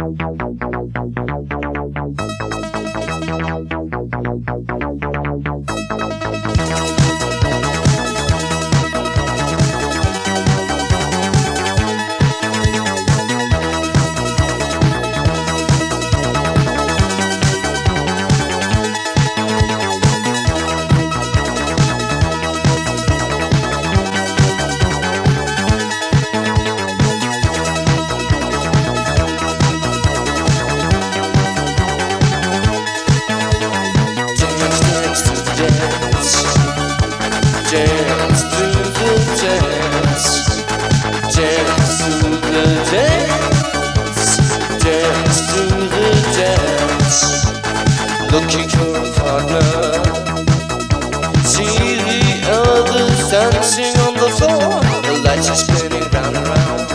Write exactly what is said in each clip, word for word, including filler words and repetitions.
Looking for a partner. See the others dancing on the floor. The lights are spinning round and round,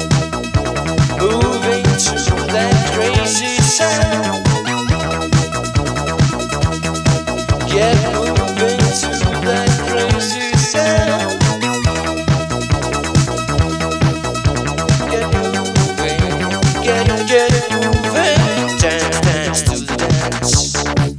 moving to that crazy sound. Get moving to that crazy sound. Get moving, get, get moving. Dance, dance to the dance.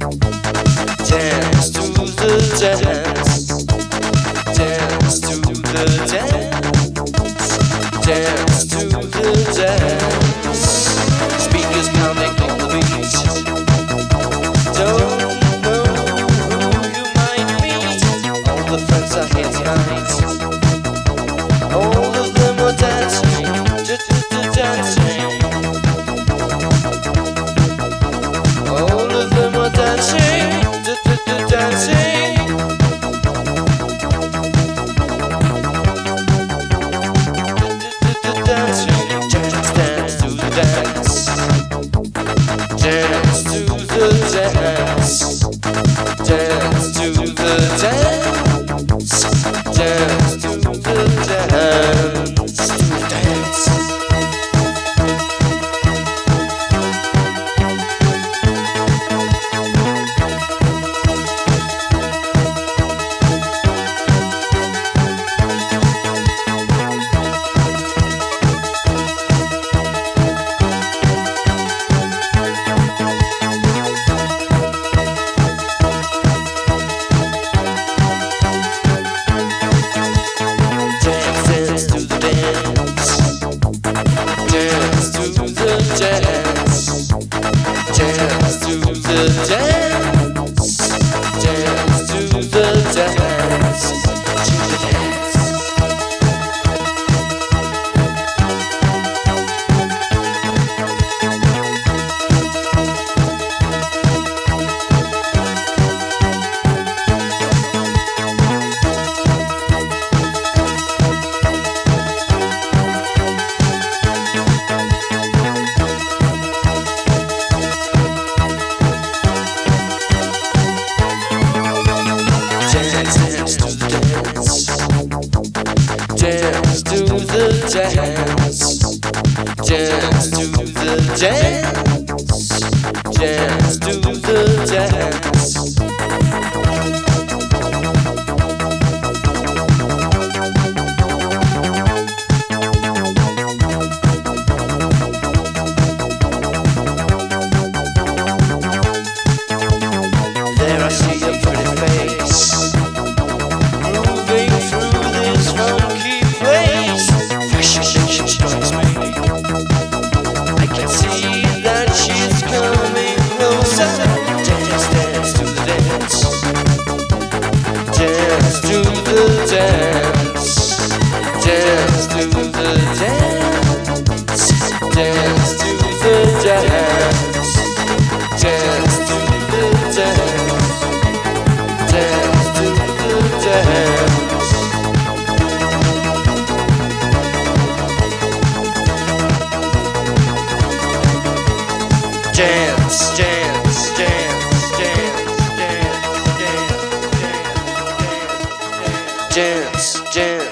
Dance to the dance, dance to the dance, dance to the dance. Speakers pounding on the beat. Don't know who you might meet. All the friends are here tonight. All of them are dancing, dancing. All of them are dancing. Dancing, dancing, dance, dance to the dance, dance to the dance, dance to the dance, dance to the dance, to the dance. Dance to the dance, dance to the dance, dance to the dance. There I see a pretty face, moving through this funky place. Fashion strikes me. I can see that she's coming closer. Dance, dance to the dance, dance to the dance, dance to the dance, dance to the dance, dance to the dance, dance to the dance. Dance, dance, dance, dance, dance, dance, dance, dance, dance, dance.